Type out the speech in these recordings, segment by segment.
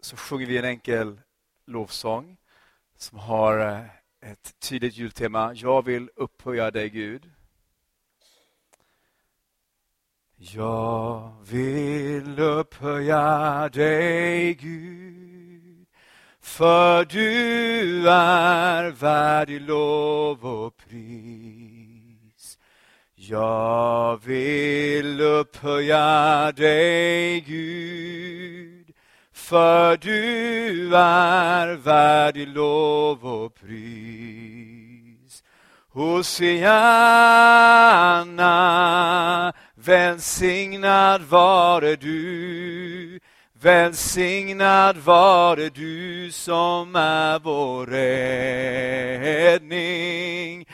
så sjunger vi en enkel lovsång som har ett tydligt jultema. Jag vill upphöja dig, Gud. Jag vill upphöja dig, Gud, för du är värdig lov och pris. Jag vill upphöja dig, Gud, för du är värdig lov och pris. Hosianna, välsignad vare du, välsignad vare du som är vår räddning.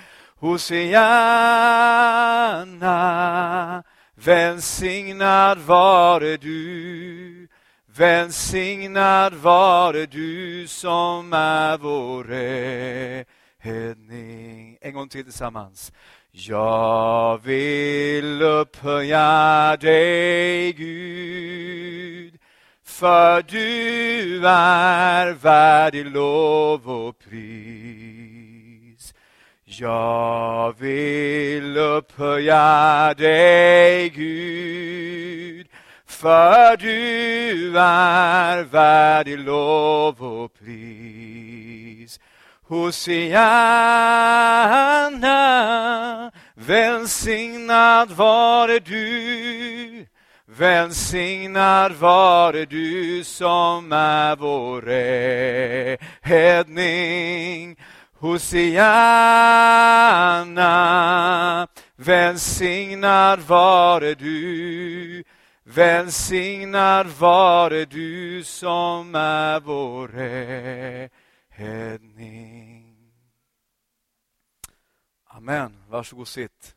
Hosianna, välsignad vare du, välsignad vare du som är vår räddning. En gång till tillsammans. Jag vill upphöja dig, Gud, för du är värdig lov och pris. Jag vill upphöja dig, Gud, för du är värdig lov och pris. Hosianna, välsignad vare du, välsignad vare du som är vår räddning. Hosianna, välsignad vare du, välsignad vare du som är vår räddning. Amen. Varsågod sitt.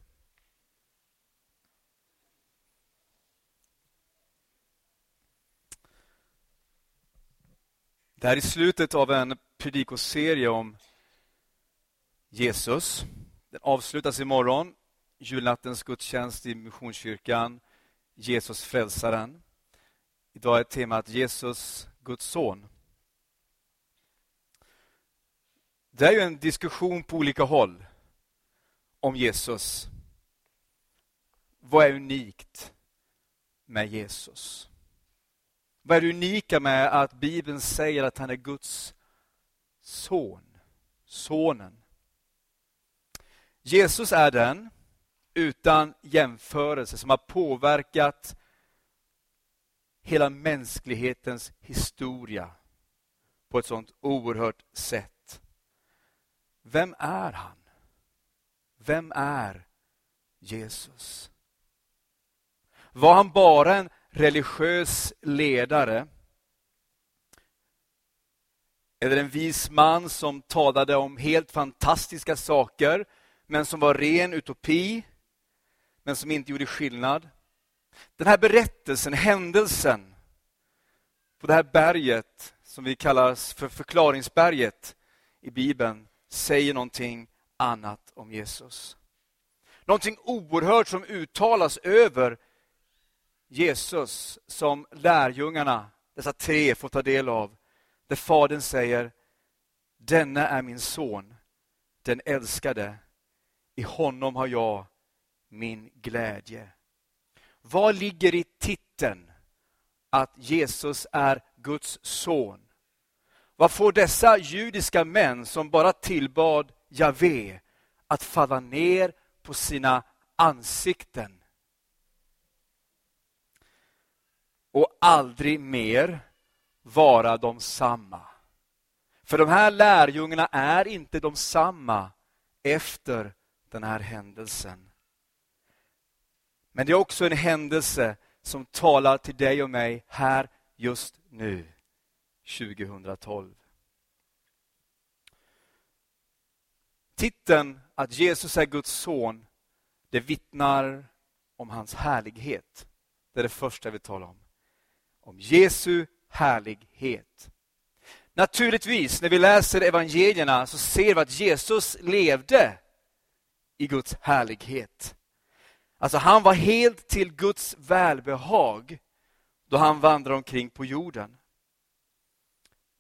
Det här är slutet av en predikoserie om Jesus. Den avslutas imorgon. Julnattens gudstjänst i Missionskyrkan. Jesus frälsaren. Idag är temat Jesus, Guds son. Det är ju en diskussion på olika håll om Jesus. Vad är unikt med Jesus? Vad är det unika med att Bibeln säger att han är Guds son? Sonen. Jesus är den utan jämförelse som har påverkat hela mänsklighetens historia på ett sånt oerhört sätt. Vem är han? Vem är Jesus? Var han bara en religiös ledare? Eller en vis man som talade om helt fantastiska saker, men som var ren utopi, men som inte gjorde skillnad? Den här berättelsen, händelsen på det här berget som vi kallar för förklaringsberget i Bibeln, säger någonting annat om Jesus. Någonting oerhört som uttalas över Jesus som lärjungarna, dessa tre, får ta del av. Där Fadern säger: denna är min son, den älskade. I honom har jag min glädje. Vad ligger i titeln att Jesus är Guds son? Vad får dessa judiska män som bara tillbad Javé att falla ner på sina ansikten och aldrig mer vara de samma? För de här lärjungarna är inte de samma efter den här händelsen. Men det är också en händelse som talar till dig och mig här just nu, 2012. Titeln att Jesus är Guds son, det vittnar om hans härlighet. Det är det första vi talar om. Om Jesu härlighet. Naturligtvis, när vi läser evangelierna så ser vi att Jesus levde i Guds härlighet. Alltså han var helt till Guds välbehag då han vandrade omkring på jorden.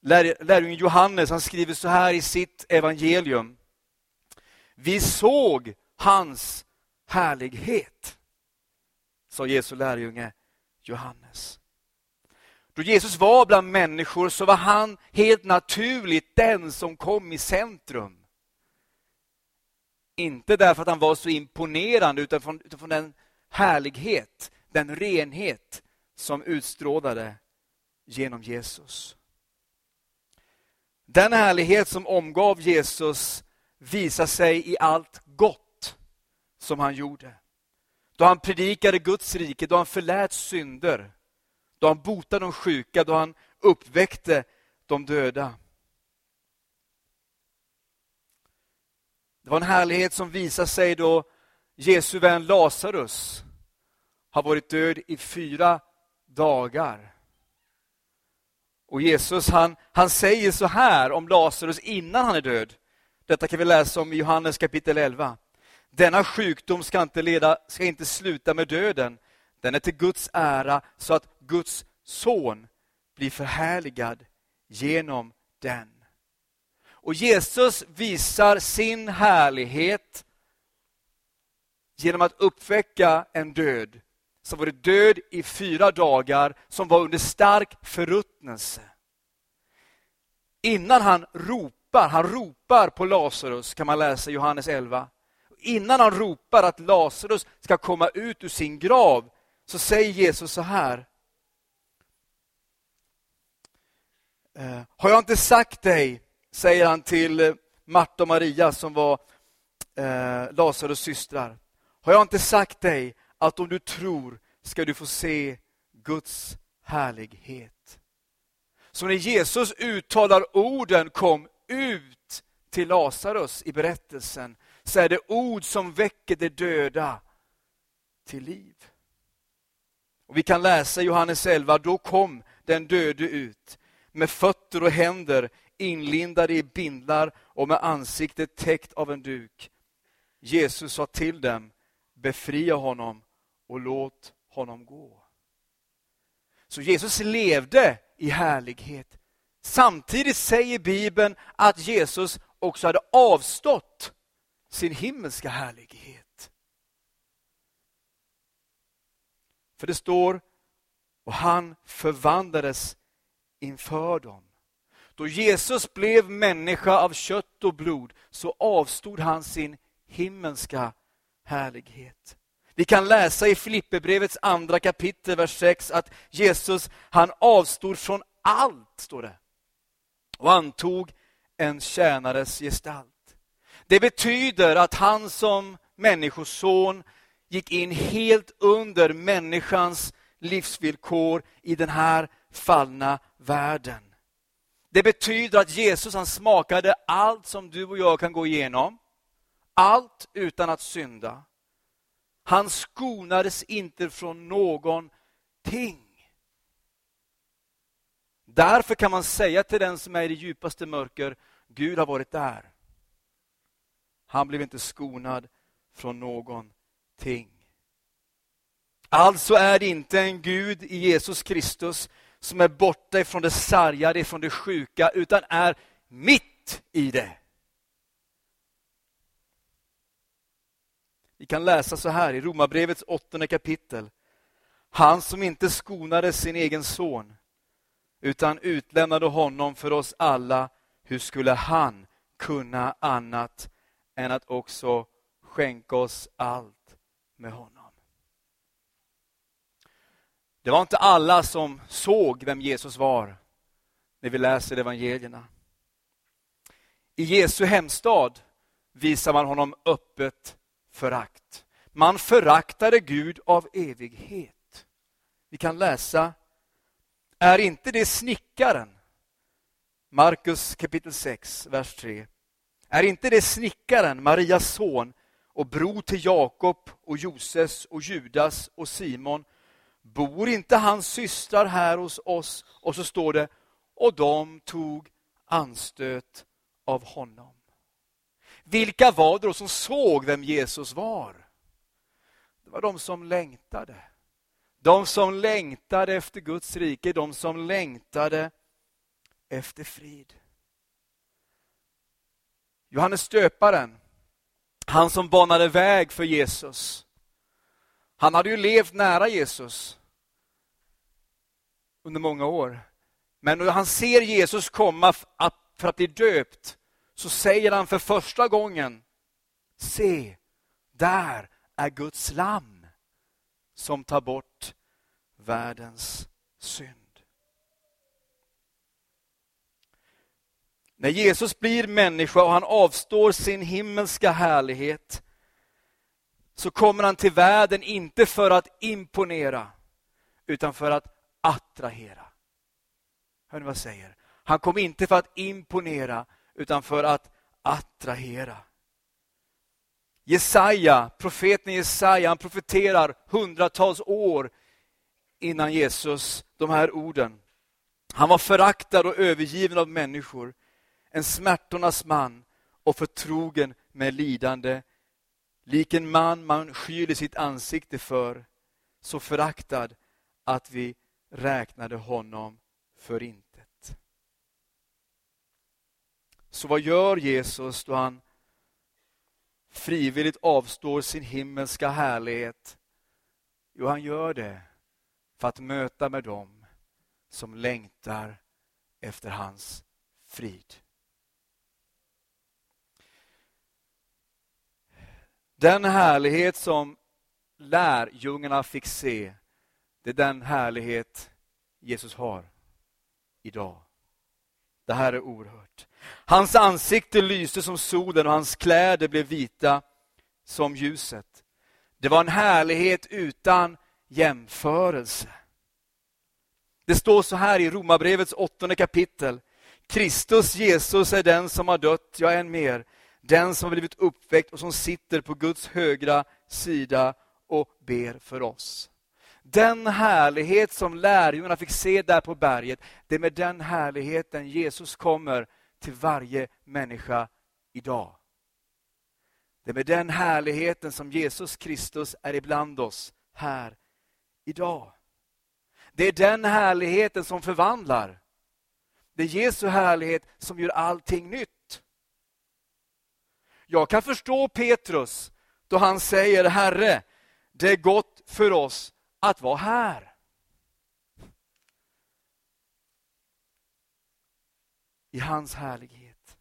Lärjungen Johannes, han skriver så här i sitt evangelium. Vi såg hans härlighet, sa Jesu lärjunge Johannes. Då Jesus var bland människor så var han helt naturligt den som kom i centrum. Inte därför att han var så imponerande utan utifrån den härlighet, den renhet som utstrålade genom Jesus. Den härlighet som omgav Jesus visar sig i allt gott som han gjorde. Då han predikade Guds rike, då han förlät synder, då han botade de sjuka, då han uppväckte de döda. Det var en härlighet som visar sig då Jesu vän Lazarus har varit död i 4 dagar. Och Jesus han säger så här om Lazarus innan han är död. Detta kan vi läsa om i Johannes kapitel 11. Denna sjukdom ska inte sluta med döden. Den är till Guds ära så att Guds son blir förhärligad genom den. Och Jesus visar sin härlighet genom att uppväcka en död som var död i 4 dagar, som var under stark förruttnelse. Innan han ropar på Lazarus, kan man läsa i Johannes 11. Innan han ropar att Lazarus ska komma ut ur sin grav, så säger Jesus så här. Har jag inte sagt dig, säger han till Marta och Maria som var Lazarus systrar. Har jag inte sagt dig att om du tror ska du få se Guds härlighet? Så när Jesus uttalar orden kom ut till Lazarus i berättelsen, så är det ord som väcker det döda till liv. Och vi kan läsa i Johannes 11, då kom den döde ut med fötter och händer inlindade i bindlar och med ansiktet täckt av en duk. Jesus sa till dem, befria honom och låt honom gå. Så Jesus levde i härlighet. Samtidigt säger Bibeln att Jesus också hade avstått sin himmelska härlighet. För det står, och han förvandlades inför dem. Då Jesus blev människa av kött och blod så avstod han sin himmelska härlighet. Vi kan läsa i Filipperbrevets 2 kapitel, vers 6 att Jesus, han avstod från allt, står det. Och antog en tjänares gestalt. Det betyder att han som människoson gick in helt under människans livsvillkor i den här fallna världen. Det betyder att Jesus, han smakade allt som du och jag kan gå igenom. Allt utan att synda. Han skonades inte från någonting. Därför kan man säga till den som är i det djupaste mörker, Gud har varit där. Han blev inte skonad från någonting. Alltså är det inte en Gud i Jesus Kristus som är borta ifrån det sargade, ifrån det sjuka, utan är mitt i det. Vi kan läsa så här i Romarbrevets 8 kapitel. Han som inte skonade sin egen son, utan utlämnade honom för oss alla, hur skulle han kunna annat än att också skänka oss allt med honom? Det var inte alla som såg vem Jesus var när vi läser evangelierna. I Jesu hemstad visar man honom öppet förakt. Man föraktade Gud av evighet. Vi kan läsa, är inte det snickaren? Markus kapitel 6, vers 3. Är inte det snickaren, Marias son, och bror till Jakob och Joses och Judas och Simon? Bor inte hans systrar här hos oss? Och så står det, och de tog anstöt av honom. Vilka var det då som såg vem Jesus var? Det var de som längtade. De som längtade efter Guds rike, de som längtade efter frid. Johannes döparen, han som banade väg för Jesus. Han hade ju levt nära Jesus under många år. Men när han ser Jesus komma för att bli döpt, så säger han för första gången: se, där är Guds lamm som tar bort världens synd. När Jesus blir människa och han avstår sin himmelska härlighet, så kommer han till världen inte för att imponera, utan för att attrahera. Hör ni vad jag säger? Han kom inte för att imponera, utan för att attrahera. Profeten Jesaja, han profeterar hundratals år innan Jesus de här orden. Han var föraktad och övergiven av människor, en smärtornas man och förtrogen med lidande. Lik en man skyler sitt ansikte för, så föraktad att vi räknade honom för intet. Så vad gör Jesus då han frivilligt avstår sin himmelska härlighet? Jo, han gör det för att möta med dem som längtar efter hans frid. Den härlighet som lärjungarna fick se, det är den härlighet Jesus har idag. Det här är oerhört. Hans ansikte lyste som solen och hans kläder blev vita som ljuset. Det var en härlighet utan jämförelse. Det står så här i Romarbrevets 8:e kapitel. Kristus Jesus är den som har dött, ja än mer, den som har blivit uppväckt och som sitter på Guds högra sida och ber för oss. Den härlighet som lärjungarna fick se där på berget, det är med den härligheten Jesus kommer till varje människa idag. Det är med den härligheten som Jesus Kristus är ibland oss här idag. Det är den härligheten som förvandlar. Det är Jesu härlighet som gör allting nytt. Jag kan förstå Petrus då han säger: Herre, det är gott för oss att vara här. I hans härlighet.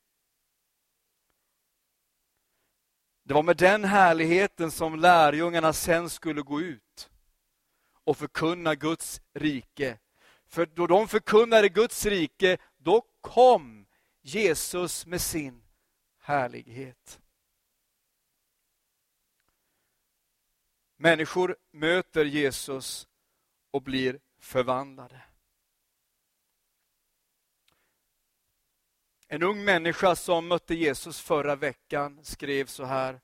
Det var med den härligheten som lärjungarna sen skulle gå ut och förkunna Guds rike. För då de förkunnade Guds rike, då kom Jesus med sin härlighet. Människor möter Jesus och blir förvandlade. En ung människa som mötte Jesus förra veckan skrev så här: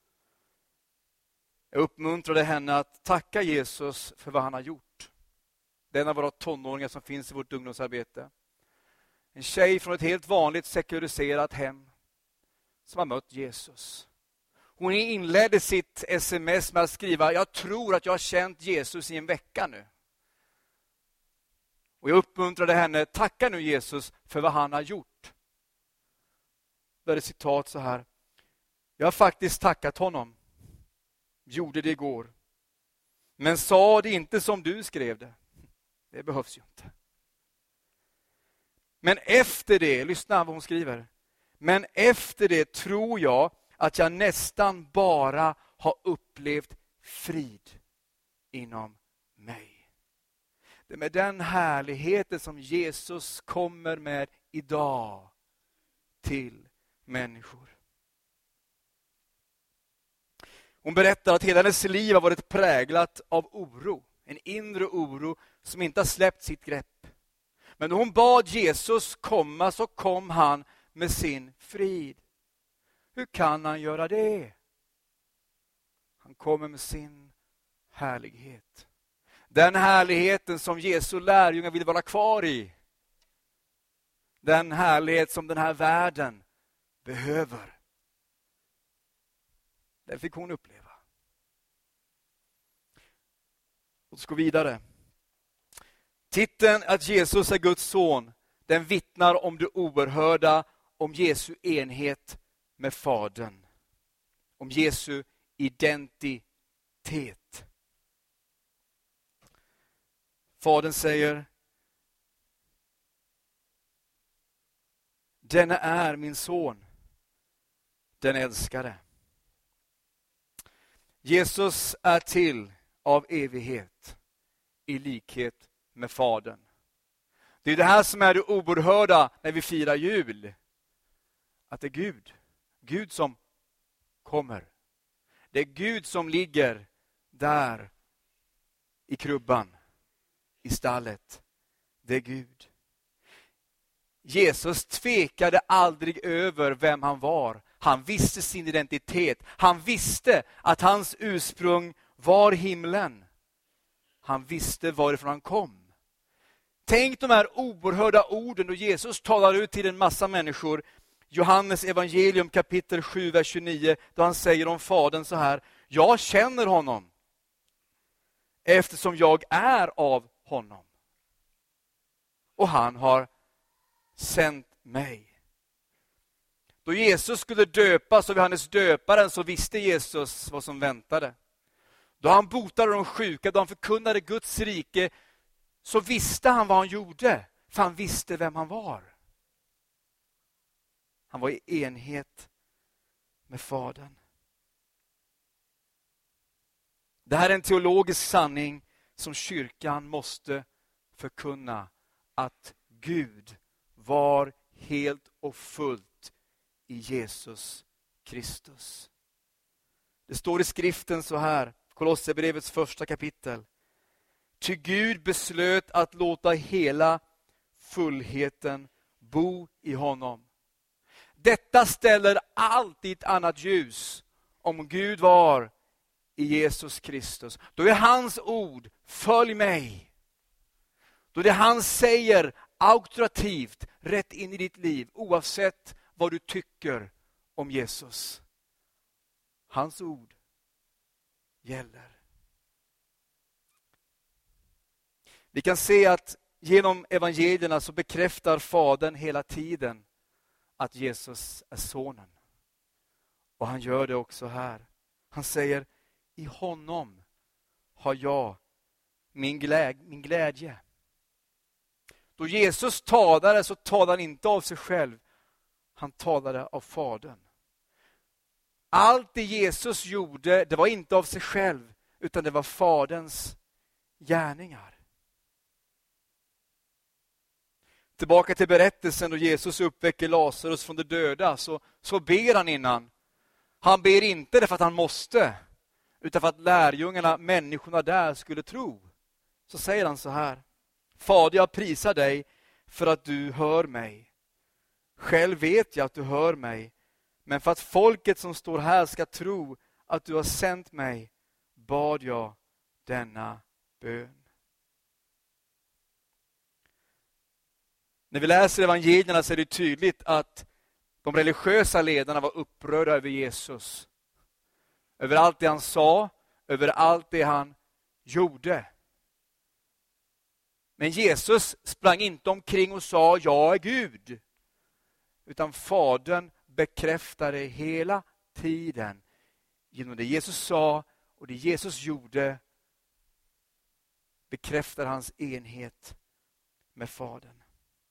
jag uppmuntrade henne att tacka Jesus för vad han har gjort. Det är en av våra tonåringar som finns i vårt ungdomsarbete. En tjej från ett helt vanligt sekulariserat hem som har mött Jesus. Hon inledde sitt sms med att skriva: jag tror att jag har känt Jesus i en vecka nu. Och jag uppmuntrade henne: tacka nu Jesus för vad han har gjort. Där är citat så här: jag har faktiskt tackat honom. Gjorde det igår. Men sa det inte som du skrev det. Det behövs ju inte. Men efter det, lyssna vad hon skriver. Men efter det tror jag att jag nästan bara har upplevt frid inom mig. Det är med den härligheten som Jesus kommer med idag till människor. Hon berättar att hela hennes liv har varit präglat av oro. En inre oro som inte har släppt sitt grepp. Men när hon bad Jesus komma, så kom han med sin frid. Hur kan han göra det? Han kommer med sin härlighet. Den härligheten som Jesu lärjungar vill vara kvar i. Den härlighet som den här världen behöver. Det fick hon uppleva. Låt oss gå vidare. Titeln att Jesus är Guds son, Den vittnar om det oerhörda, om Jesu enhet med Fadern. Om Jesu identitet. Fadern säger: denna är min son, den älskade. Jesus är till av evighet i likhet med Fadern. Det är det här som är det oerhörda när vi firar jul. Att det är Gud som kommer. Det är Gud som ligger där i krubban, i stallet. Det är Gud. Jesus tvekade aldrig över vem han var. Han visste sin identitet. Han visste att hans ursprung var himlen. Han visste varifrån han kom. Tänk de här oerhörda orden då Jesus talar ut till en massa människor. Johannes evangelium kapitel 7, vers 29, då han säger om Fadern så här: jag känner honom eftersom jag är av honom. Och han har sänt mig. Då Jesus skulle döpas av Johannes döparen så visste Jesus vad som väntade. Då han botade de sjuka, då han förkunnade Guds rike, så visste han vad han gjorde. För han visste vem han var. Han var i enhet med Fadern. Det här är en teologisk sanning som kyrkan måste förkunna. Att Gud var helt och fullt i Jesus Kristus. Det står i skriften så här, Kolosserbrevets 1 kapitel. Ty Gud beslöt att låta hela fullheten bo i honom. Detta ställer allt i ett annat ljus om Gud var i Jesus Kristus. Då är hans ord, följ mig. Då det han säger auktoritativt rätt in i ditt liv, oavsett vad du tycker om Jesus. Hans ord gäller. Vi kan se att genom evangelierna så bekräftar Fadern hela tiden att Jesus är sonen. Och han gör det också här. Han säger, i honom har jag min glädje. Då Jesus talade så talade han inte av sig själv. Han talade av Fadern. Allt det Jesus gjorde, det var inte av sig själv, utan det var Faderns gärningar. Tillbaka till berättelsen då Jesus uppväcker Lazarus från de döda, så ber han innan. Han ber inte därför att han måste, utan för att lärjungarna, människorna där, skulle tro. Så säger han så här: Fader, jag prisar dig för att du hör mig. Själv vet jag att du hör mig, men för att folket som står här ska tro att du har sänt mig, bad jag denna bön. När vi läser evangelierna så är det tydligt att de religiösa ledarna var upprörda över Jesus. Över allt det han sa, över allt det han gjorde. Men Jesus sprang inte omkring och sa, jag är Gud. Utan Fadern bekräftade hela tiden genom det Jesus sa och det Jesus gjorde, bekräftar hans enhet med Fadern.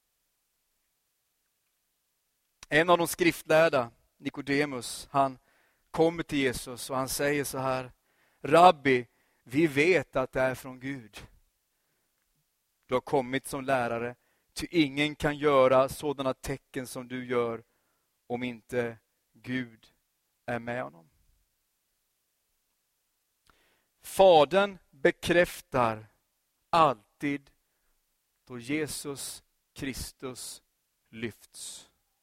En av de skriftlärda, Nikodemus, han kommer till Jesus och han säger så här: Rabbi, vi vet att det är från Gud. Du har kommit som lärare, ty ingen kan göra sådana tecken som du gör om inte Gud är med honom. Fadern bekräftar alltid då Jesus Kristus lyfts.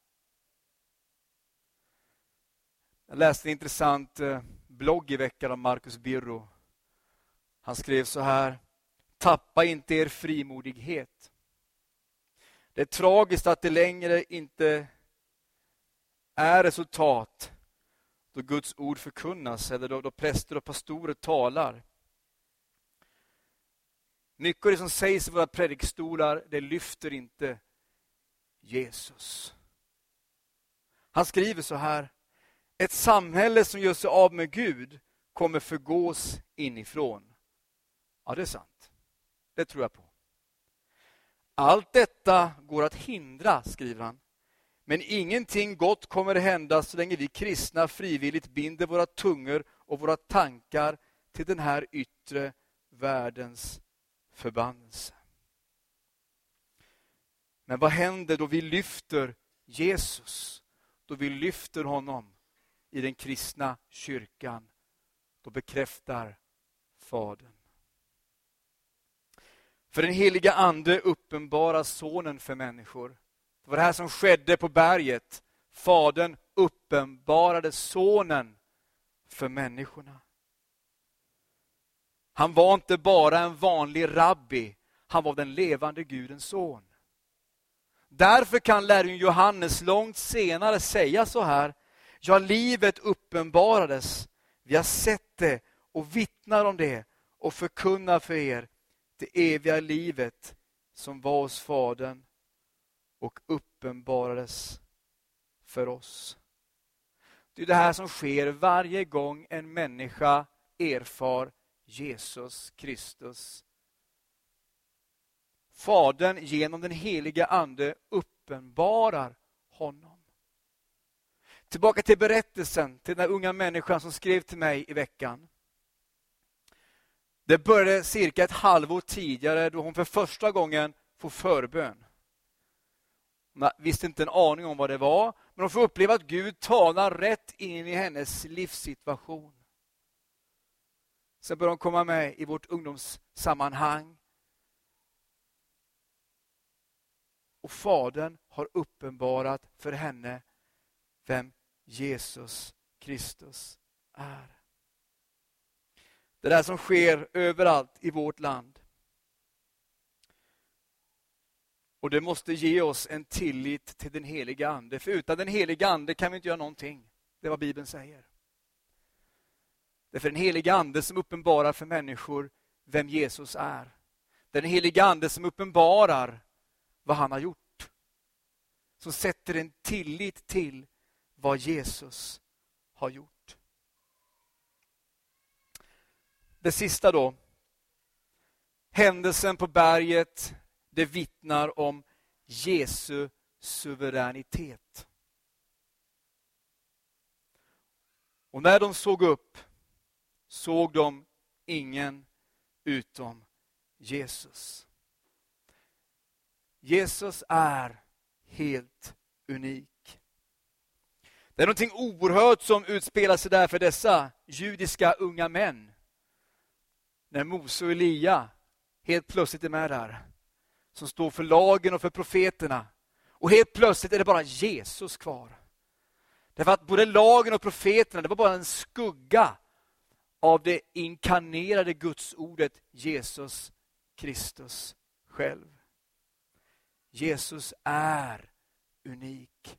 Jag läste en intressant blogg i veckan av Marcus Birro. Han skrev så här: tappa inte er frimodighet. Det är tragiskt att det längre inte är resultat då Guds ord förkunnas eller då präster och pastorer talar. Mycket av det som sägs i våra predikstolar, det lyfter inte Jesus. Han skriver så här: ett samhälle som gör sig av med Gud kommer förgås inifrån. Ja, det är sant. Det tror jag på. Allt detta går att hindra, skriver han. Men ingenting gott kommer att hända så länge vi kristna frivilligt binder våra tungor och våra tankar till den här yttre världens förbannelse. Men vad händer då vi lyfter Jesus? Då vi lyfter honom i den kristna kyrkan? Då bekräftar Fadern. För den heliga ande uppenbarar sonen för människor. Det var det här som skedde på berget. Fadern uppenbarade sonen för människorna. Han var inte bara en vanlig rabbi. Han var den levande Gudens son. Därför kan lärjungen Johannes långt senare säga så här: ja, livet uppenbarades. Vi har sett det och vittnar om det och förkunnar för er det eviga livet som var hos Fadern och uppenbarades för oss. Det är det här som sker varje gång en människa erfar Jesus Kristus. Fadern genom den heliga ande uppenbarar honom. Tillbaka till berättelsen, till den unga människan som skrev till mig i veckan. Det började cirka ett halvår tidigare då hon för första gången får förbön. Hon visste inte en aning om vad det var, men hon får uppleva att Gud talar rätt in i hennes livssituation. Sen började hon komma med i vårt ungdomssammanhang. Och Fadern har uppenbarat för henne vem Jesus Kristus är. Det där som sker överallt i vårt land. Och det måste ge oss en tillit till den heliga ande. För utan den heliga ande kan vi inte göra någonting. Det är vad Bibeln säger. Det är för den heliga ande som uppenbarar för människor vem Jesus är. Det är den heliga ande som uppenbarar vad han har gjort. Som sätter en tillit till vad Jesus har gjort. Det sista då. Händelsen på berget, det vittnar om Jesu suveränitet. Och när de såg upp såg de ingen utom Jesus. Jesus är helt unik. Det är någonting oerhört som utspelar sig där för dessa judiska unga män. När Mose och Elia helt plötsligt är med där. Som står för lagen och för profeterna. Och helt plötsligt är det bara Jesus kvar. Därför att både lagen och profeterna, det var bara en skugga av det inkarnerade Gudsordet Jesus Kristus själv. Jesus är unik.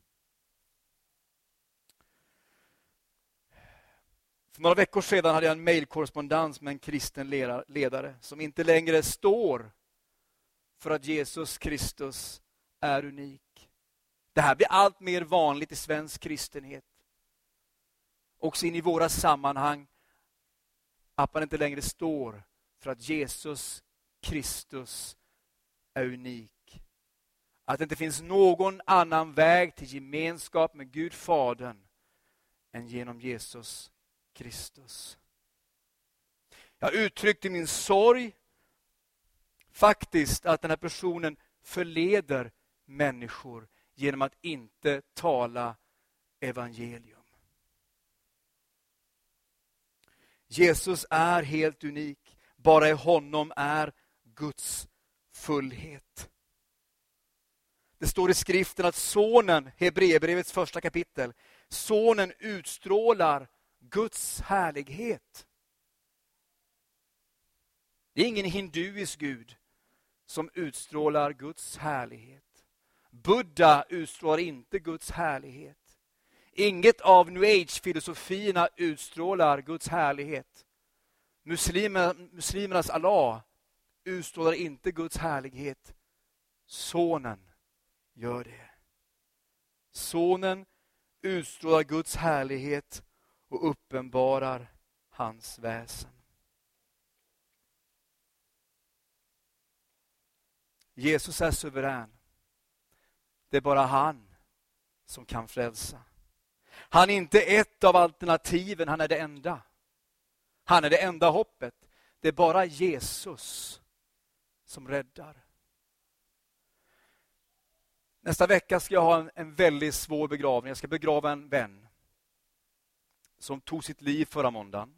För några veckor sedan hade jag en mejlkorrespondens med en kristen ledare som inte längre står för att Jesus Kristus är unik. Det här blir allt mer vanligt i svensk kristenhet. Också in i våra sammanhang. Att man inte längre står för att Jesus Kristus är unik. Att det inte finns någon annan väg till gemenskap med Gud Fadern än genom Jesus Kristus. Jag uttryckte min sorg faktiskt att den här personen förleder människor genom att inte tala evangelium. Jesus är helt unik. Bara i honom är Guds fullhet. Det står i skriften att sonen, Hebreerbrevets första kapitel, sonen utstrålar Guds härlighet. Det är ingen hinduisk gud som utstrålar Guds härlighet. Buddha utstrålar inte Guds härlighet. Inget av New Age-filosofierna utstrålar Guds härlighet. Muslimernas Allah utstrålar inte Guds härlighet. Sonen gör det. Sonen utstrålar Guds härlighet och uppenbarar hans väsen. Jesus är suverän. Det är bara han som kan frälsa. Han är inte ett av alternativen, han är det enda. Han är det enda hoppet. Det är bara Jesus som räddar. Nästa vecka ska jag ha en väldigt svår begravning. Jag ska begrava en vän som tog sitt liv förra måndagen.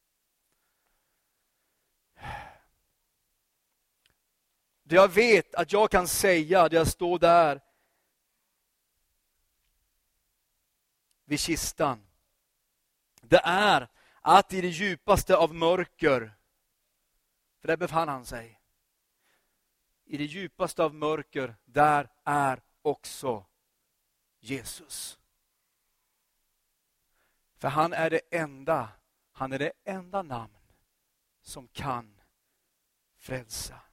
Det jag vet att jag kan säga, där jag står där vid kistan, det är att i det djupaste av mörker, för där befann han sig, i det djupaste av mörker, där är också Jesus. För han är det enda namn som kan frälsa.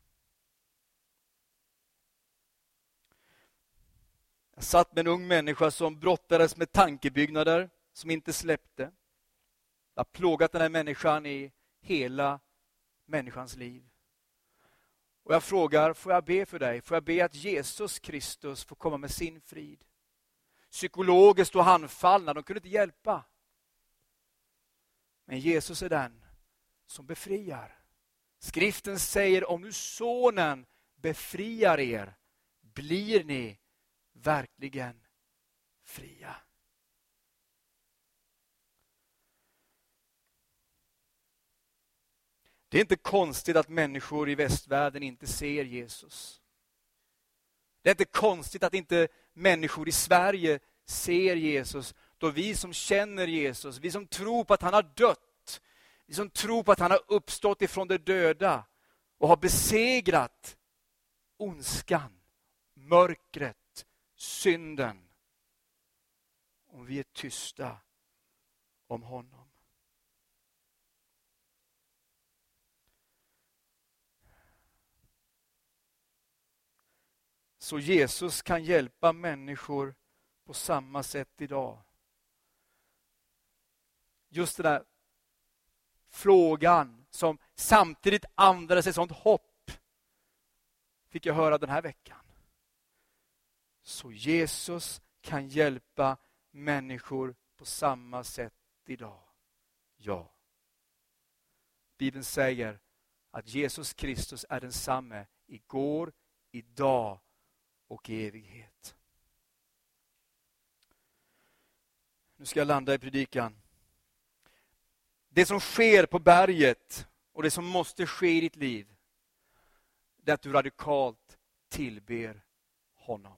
Jag satt med en ung människa som brottades med tankebyggnader som inte släppte. Jag har plågat den här människan i hela människans liv. Och jag frågar, får jag be för dig? Får jag be att Jesus Kristus får komma med sin frid? Psykologer stod handfallna, de kunde inte hjälpa. Men Jesus är den som befriar. Skriften säger, om nu sonen befriar er, blir ni verkligen fria. Det är inte konstigt att människor i västvärlden inte ser Jesus. Det är inte konstigt att inte människor i Sverige ser Jesus, då vi som känner Jesus, vi som tror på att han har dött, vi som tror på att han har uppstått ifrån de döda och har besegrat ondskan, mörkret, synden, om vi är tysta om honom. Så Jesus kan hjälpa människor på samma sätt idag. Just den där frågan som samtidigt andades ett sånt hopp, fick jag höra den här veckan. Så Jesus kan hjälpa människor på samma sätt idag. Ja. Bibeln säger att Jesus Kristus är densamme igår, idag och i evighet. Nu ska jag landa i predikan. Det som sker på berget och det som måste ske i ditt liv, det är att du radikalt tillber honom.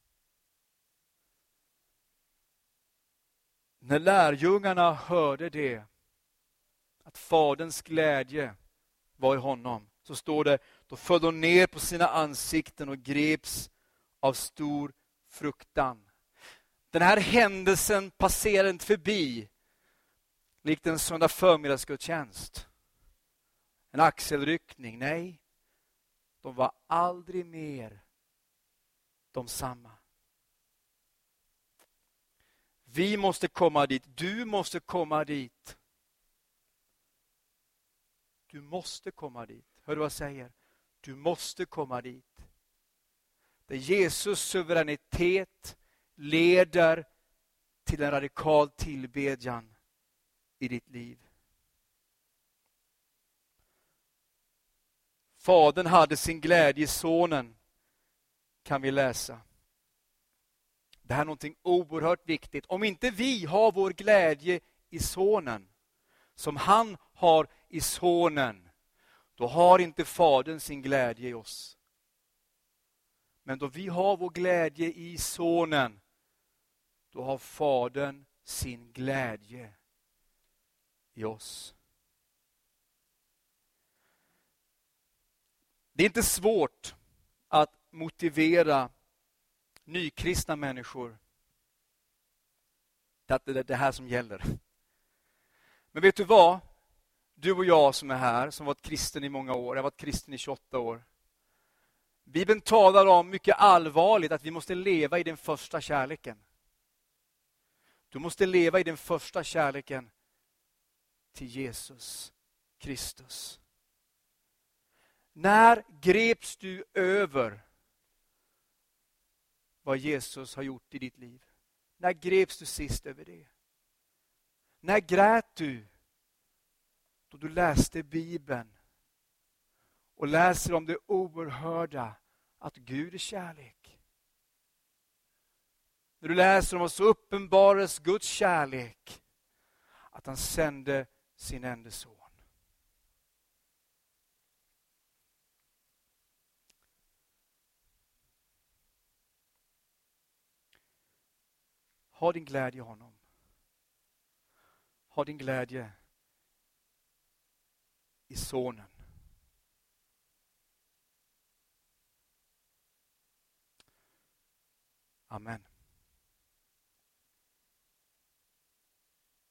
När lärjungarna hörde det, att faderns glädje var i honom, så står det, då föll de ner på sina ansikten och greps av stor fruktan. Den här händelsen passerar inte förbi likt en söndag förmiddagsgudstjänst. En axelryckning, nej. De var aldrig mer de samma. Vi måste komma dit. Du måste komma dit. Du måste komma dit. Hör du vad jag säger? Du måste komma dit. Där Jesus suveränitet leder till en radikal tillbedjan i ditt liv. Fadern hade sin glädje i sonen, kan vi läsa. Det här är någonting oerhört viktigt. Om inte vi har vår glädje i sonen, som han har i sonen, då har inte fadern sin glädje i oss. Men då vi har vår glädje i sonen, då har fadern sin glädje i oss. Det är inte svårt att motivera nykristna människor att det är det här som gäller. Men vet du vad? Du och jag som är här, som varit kristen i många år, jag har varit kristen i 28 år. Bibeln talar om mycket allvarligt att vi måste leva i den första kärleken. Du måste leva i den första kärleken till Jesus Kristus. När greps du över vad Jesus har gjort i ditt liv? När greps du sist över det? När grät du då du läste Bibeln och läser om det oerhörda att Gud är kärlek? När du läser om vad så uppenbaras Guds kärlek att han sände sin enda son. Ha din glädje i honom. Ha din glädje i sonen. Amen.